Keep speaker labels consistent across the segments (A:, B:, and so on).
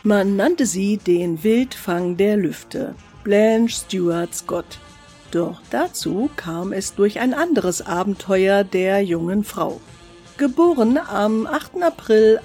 A: Man nannte sie den Wildfang der Lüfte, Blanche Stuart Scott. Doch dazu kam es durch ein anderes Abenteuer der jungen Frau. Geboren am 8. April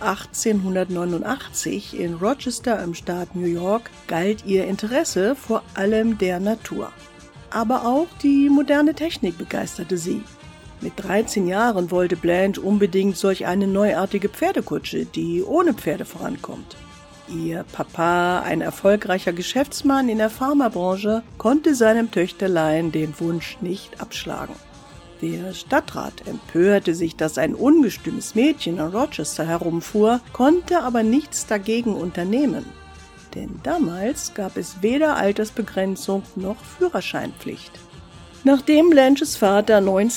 A: 1889 in Rochester im Staat New York, galt ihr Interesse vor allem der Natur. Aber auch die moderne Technik begeisterte sie. Mit 13 Jahren wollte Blanche unbedingt solch eine neuartige Pferdekutsche, die ohne Pferde vorankommt. Ihr Papa, ein erfolgreicher Geschäftsmann in der Pharmabranche, konnte seinem Töchterlein den Wunsch nicht abschlagen. Der Stadtrat empörte sich, dass ein ungestümes Mädchen in Rochester herumfuhr, konnte aber nichts dagegen unternehmen. Denn damals gab es weder Altersbegrenzung noch Führerscheinpflicht. Nachdem Blanches Vater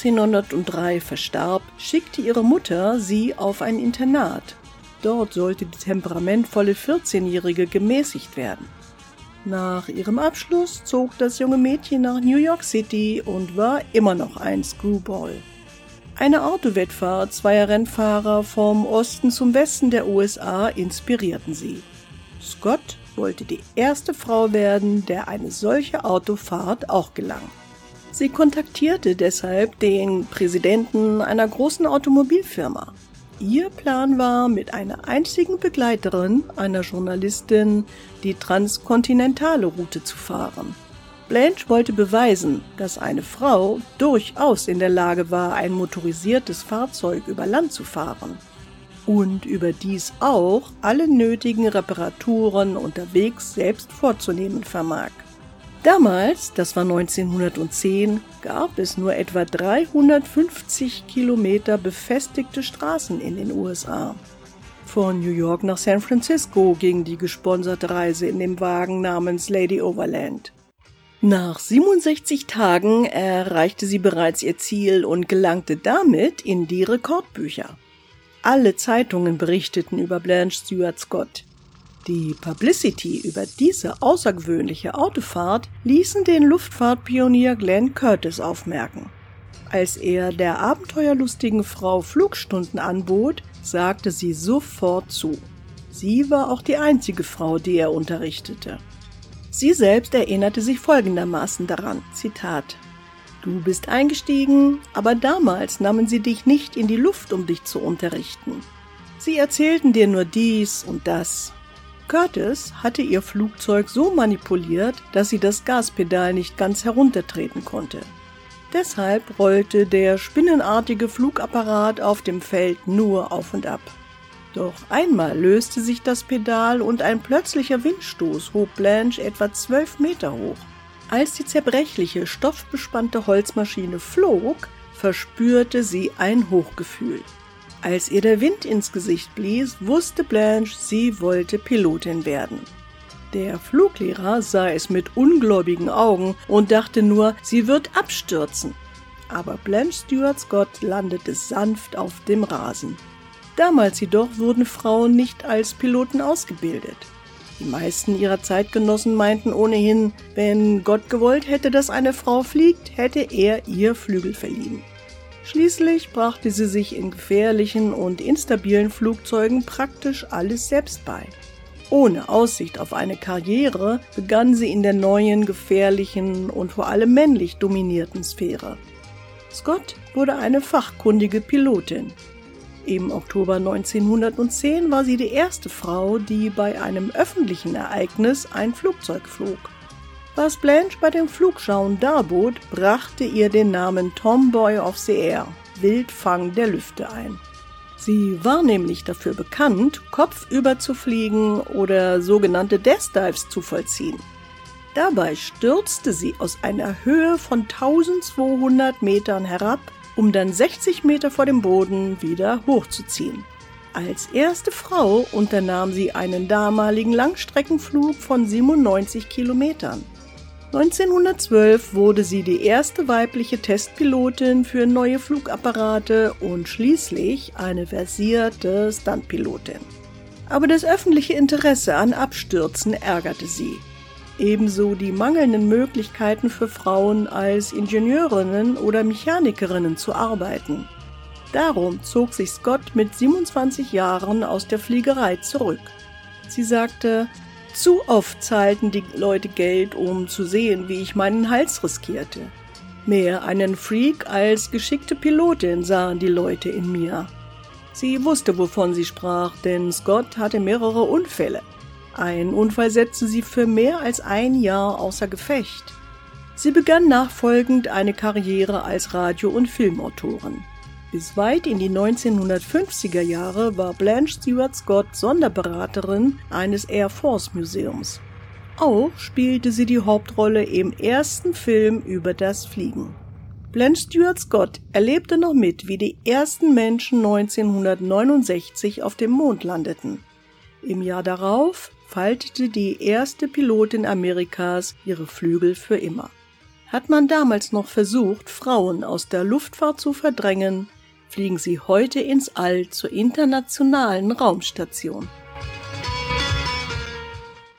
A: 1903 verstarb, schickte ihre Mutter sie auf ein Internat. Dort sollte die temperamentvolle 14-Jährige gemäßigt werden. Nach ihrem Abschluss zog das junge Mädchen nach New York City und war immer noch ein Screwball. Eine Autowettfahrt zweier Rennfahrer vom Osten zum Westen der USA inspirierten sie. Scott wollte die erste Frau werden, der eine solche Autofahrt auch gelang. Sie kontaktierte deshalb den Präsidenten einer großen Automobilfirma. Ihr Plan war, mit einer einzigen Begleiterin, einer Journalistin, die transkontinentale Route zu fahren. Blanche wollte beweisen, dass eine Frau durchaus in der Lage war, ein motorisiertes Fahrzeug über Land zu fahren und überdies auch alle nötigen Reparaturen unterwegs selbst vorzunehmen vermag. Damals, das war 1910, gab es nur etwa 350 Kilometer befestigte Straßen in den USA. Von New York nach San Francisco ging die gesponserte Reise in dem Wagen namens Lady Overland. Nach 67 Tagen erreichte sie bereits ihr Ziel und gelangte damit in die Rekordbücher. Alle Zeitungen berichteten über Blanche Stuart Scott. Die Publicity über diese außergewöhnliche Autofahrt ließen den Luftfahrtpionier Glenn Curtiss aufmerken. Als er der abenteuerlustigen Frau Flugstunden anbot, sagte sie sofort zu. Sie war auch die einzige Frau, die er unterrichtete. Sie selbst erinnerte sich folgendermaßen daran, Zitat: »Du bist eingestiegen, aber damals nahmen sie dich nicht in die Luft, um dich zu unterrichten. Sie erzählten dir nur dies und das.« Curtiss hatte ihr Flugzeug so manipuliert, dass sie das Gaspedal nicht ganz heruntertreten konnte. Deshalb rollte der spinnenartige Flugapparat auf dem Feld nur auf und ab. Doch einmal löste sich das Pedal und ein plötzlicher Windstoß hob Blanche etwa 12 Meter hoch. Als die zerbrechliche, stoffbespannte Holzmaschine flog, verspürte sie ein Hochgefühl. Als ihr der Wind ins Gesicht blies, wusste Blanche, sie wollte Pilotin werden. Der Fluglehrer sah es mit ungläubigen Augen und dachte nur, sie wird abstürzen. Aber Blanche Stuart Scott landete sanft auf dem Rasen. Damals jedoch wurden Frauen nicht als Piloten ausgebildet. Die meisten ihrer Zeitgenossen meinten ohnehin, wenn Gott gewollt hätte, dass eine Frau fliegt, hätte er ihr Flügel verliehen. Schließlich brachte sie sich in gefährlichen und instabilen Flugzeugen praktisch alles selbst bei. Ohne Aussicht auf eine Karriere begann sie in der neuen, gefährlichen und vor allem männlich dominierten Sphäre. Scott wurde eine fachkundige Pilotin. Im Oktober 1910 war sie die erste Frau, die bei einem öffentlichen Ereignis ein Flugzeug flog. Was Blanche bei dem Flugschauen darbot, brachte ihr den Namen Tomboy of the Air, Wildfang der Lüfte ein. Sie war nämlich dafür bekannt, kopfüber zu fliegen oder sogenannte Death Dives zu vollziehen. Dabei stürzte sie aus einer Höhe von 1200 Metern herab, um dann 60 Meter vor dem Boden wieder hochzuziehen. Als erste Frau unternahm sie einen damaligen Langstreckenflug von 97 Kilometern. 1912 wurde sie die erste weibliche Testpilotin für neue Flugapparate und schließlich eine versierte Stuntpilotin. Aber das öffentliche Interesse an Abstürzen ärgerte sie. Ebenso die mangelnden Möglichkeiten für Frauen als Ingenieurinnen oder Mechanikerinnen zu arbeiten. Darum zog sich Scott mit 27 Jahren aus der Fliegerei zurück. Sie sagte, zu oft zahlten die Leute Geld, um zu sehen, wie ich meinen Hals riskierte. Mehr einen Freak als geschickte Pilotin sahen die Leute in mir. Sie wusste, wovon sie sprach, denn Scott hatte mehrere Unfälle. Ein Unfall setzte sie für mehr als ein Jahr außer Gefecht. Sie begann nachfolgend eine Karriere als Radio- und Filmautorin. Bis weit in die 1950er Jahre war Blanche Stewart Scott Sonderberaterin eines Air Force Museums. Auch spielte sie die Hauptrolle im ersten Film über das Fliegen. Blanche Stewart Scott erlebte noch mit, wie die ersten Menschen 1969 auf dem Mond landeten. Im Jahr darauf faltete die erste Pilotin Amerikas ihre Flügel für immer. Hat man damals noch versucht, Frauen aus der Luftfahrt zu verdrängen, fliegen sie heute ins All zur internationalen Raumstation.